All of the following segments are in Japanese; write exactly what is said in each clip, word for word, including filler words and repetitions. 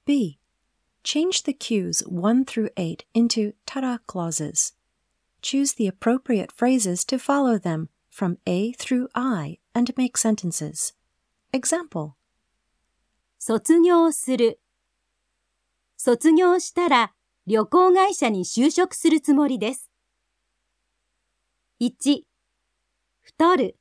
B. Change the cues one through eight into ta-da clauses. Choose the appropriate phrases to follow them from A through I and make sentences. Example. 卒業する。卒業したら旅行会社に就職するつもりです。いち、太る。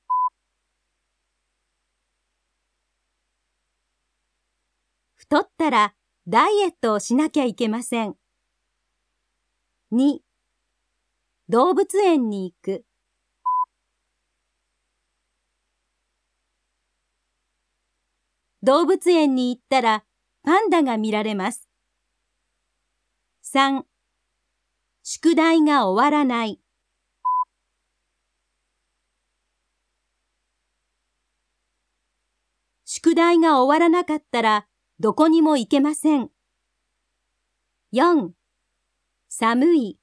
太ったらダイエットをしなきゃいけません。に、動物園に行く。動物園に行ったらパンダが見られます。さん、宿題が終わらない。宿題が終わらなかったらどこにも行けません。よん、寒い。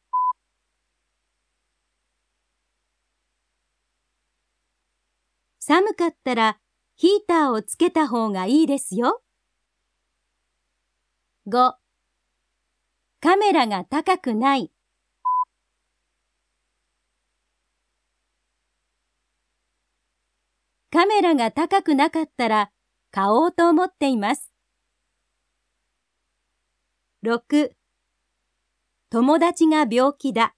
寒かったらヒーターをつけた方がいいですよ。ご、カメラが高くない。カメラが高くなかったら買おうと思っています。ろく、友達が病気だ。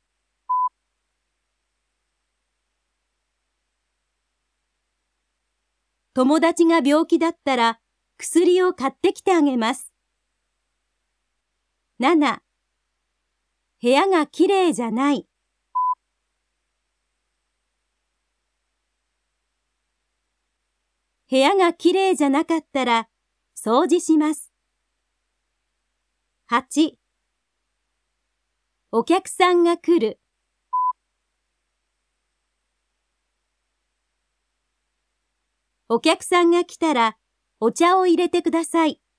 友達が病気だったら薬を買ってきてあげます。なな、部屋がきれいじゃない。部屋がきれいじゃなかったら掃除します。はち、お客さんが来る。お客さんが来たらお茶を入れてください。